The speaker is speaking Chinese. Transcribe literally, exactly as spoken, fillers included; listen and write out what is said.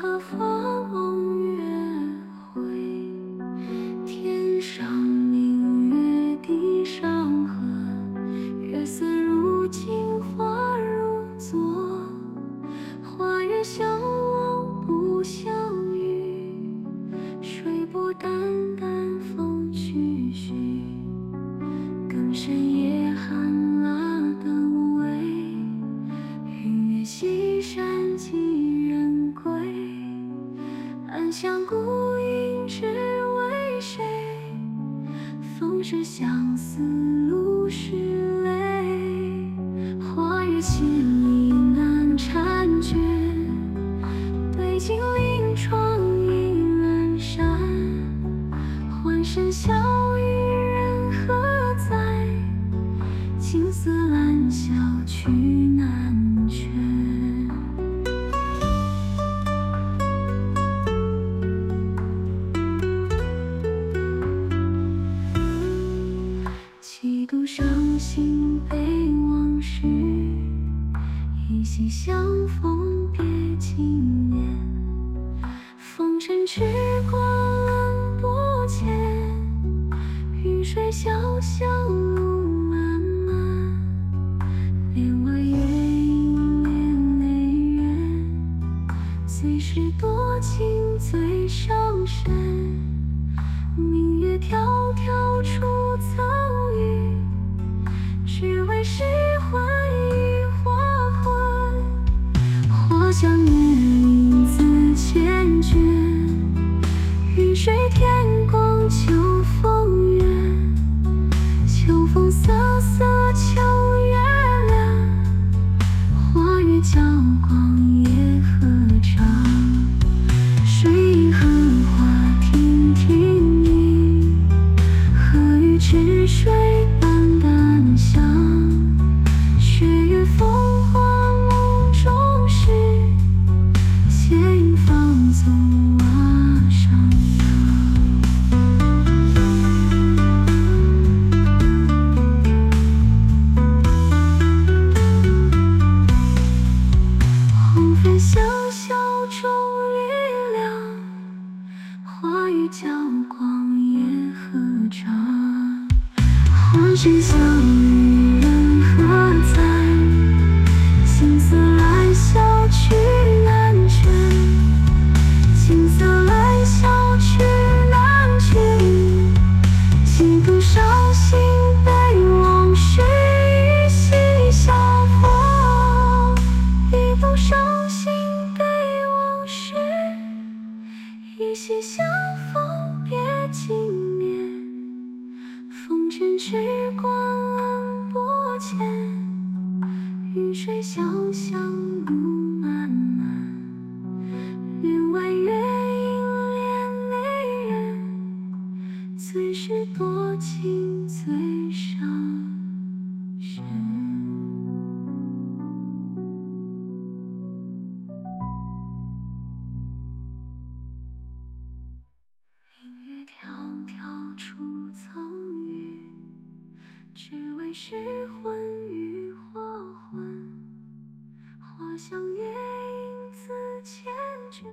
何方月回？天上明月，地上河。月色如镜，花如昨。花月相望不相遇，水波淡淡，风徐徐。更深夜寒了灯微，云月西山几人归？暗香孤影，只为谁？风是相思，露是泪。花月千里难婵娟，对镜临窗一人山。欢声笑语人何在？青丝烂笑曲难全。几度伤心悲往事，依稀相逢别经年。风尘痴过冷薄浅，雨水潇湘路漫漫。帘外月影连泪圆，最是多情最伤身。明月迢迢出层雨，只为拾还一花魂。或将月影自缱绻，雨水天光秋风远。秋风瑟瑟秋月凉，花月娇光夜何长？水影荷花亭亭影，何与池水淡淡香？雪月风华梦中事，斜影放纵瓦上红粉香消中月亮，花月娇光夜何长？欢声笑语人何在？青丝烂笑曲难全。青丝烂笑曲难全。几度伤心悲往事，依稀相逢。一度伤心悲往事，依稀相逢别经年。风尘痴过冷薄浅，雨水潇湘路漫漫。帘外月影连泪人，最是多情最伤身。明月迢迢出层雨，只为拾还